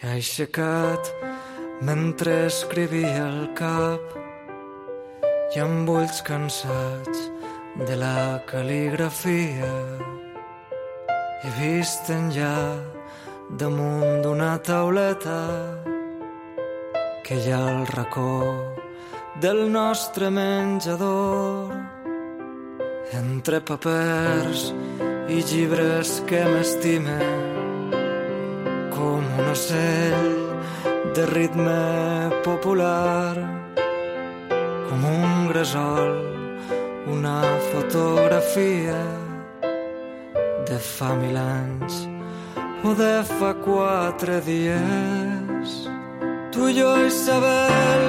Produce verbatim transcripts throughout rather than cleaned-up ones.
He aixecat mentre escrivia el cap i amb ulls cansats de la cal·ligrafia he vist enllà damunt d'una tauleta que hi ha al racó del nostre menjador, entre papers i llibres que m'estimen, com un ocell de ritme popular, com un gresol, una fotografia de fa mil anys o de fa quatre dies. Tu i jo, Isabel,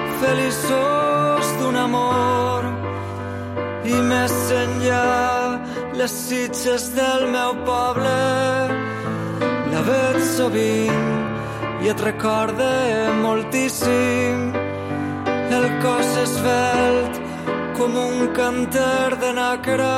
feliços d'un amor, i més enllà les sitges del meu poble la veig sovint i et recorde moltíssim el cos esvelt com un canter de nàquera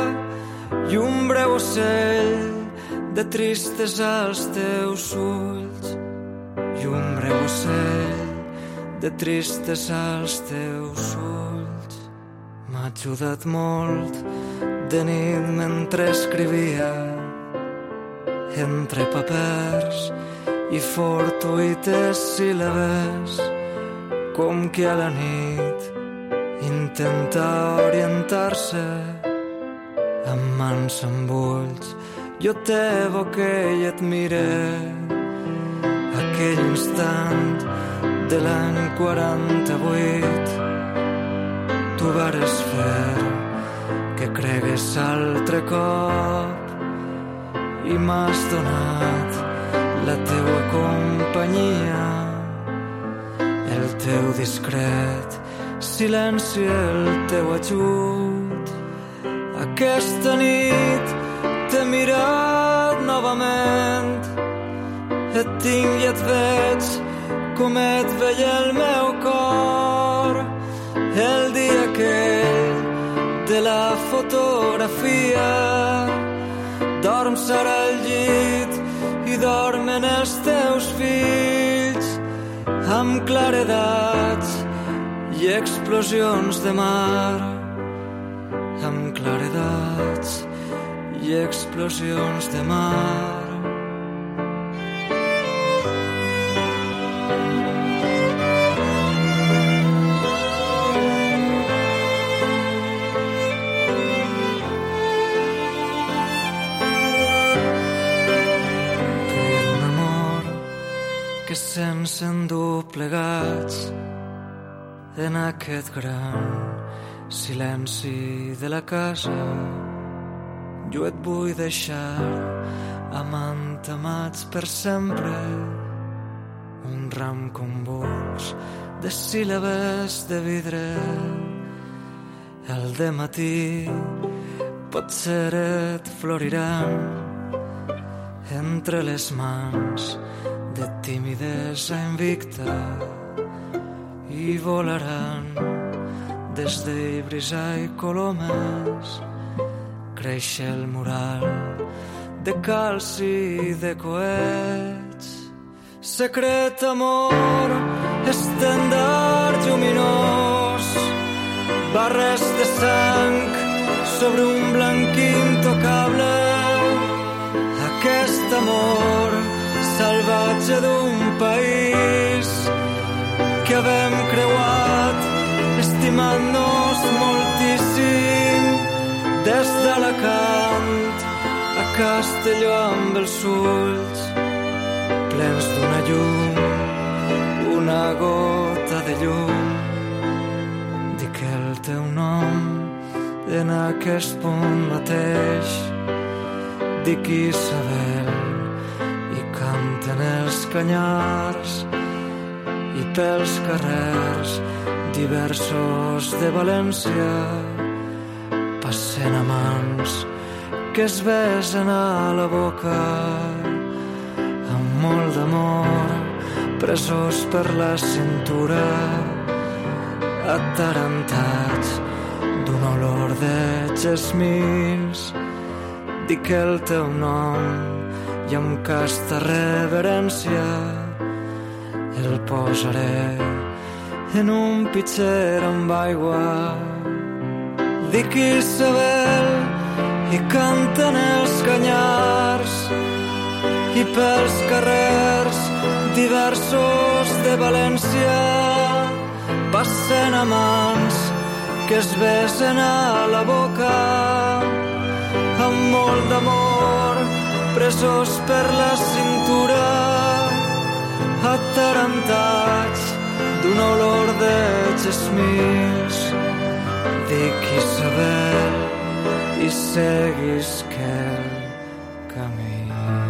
i un breu ocell de tristesa als teus ulls, i un breu ocell de tristesa als teus ulls. M'ha ajudat molt de nit mentre escrivia entre papers i fortuïtes síl·labes, com que a la nit intenta orientar-se amb mans amb ulls. Jo t'evoque i et mire aquell instant de l'any quaranta-vuit. Tu vares fer que cregues altre cop i m'has donat la teua companyia, el teu discret silenci, el teu ajut. Aquesta nit t'he mirat novament, et tinc i et veig com et veia el meu cor el dia aquell de la fotografia. Dorms ara al llit i dormen els teus fills amb claredats i explosions de mar, amb claredats i explosions de mar. Que sense endur plegats en aquest gran silenci de la casa. Jo et vull deixar amant amats per sempre, un ram convuls de síl·labes de vidre. El dematí potser et floriran entre les mans de timidesa invicta i volaran des d'Eivissa i Colomes. Creix el mural de calci i de coets. Secret amor, estendard lluminós, barres de sang sobre un blanc intocable. Aquest amor salvatge d'un país que havem creuat estimant-nos moltíssim, des d'Alacant a Castelló amb els ulls plens d'una llum, una gota de llum. Dic el teu nom en aquest punt mateix, dic Isabel, canten els canyars i pels carrers diversos de València passen amants que es besen a la boca amb molt d'amor, presos per la cintura, atarantats d'un olor de jasmins. Dic el teu nom i amb casta reverència el posaré en un pitxer amb aigua. Dic Isabel i canten els canyars i pels carrers diversos de València passen amants que es besen a la boca amb molt d'amor, presos per la cintura, atarantats d'un olor de gesmís. Dic Isabel i seguisc el camí.